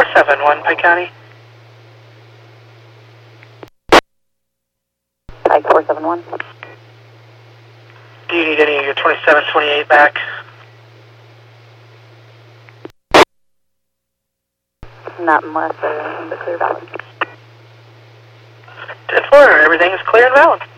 471, Pike County. Pike 471. Do you need any of your 27, 28 back? Not unless there's anything but clear valid. 10-4, everything is clear and valid.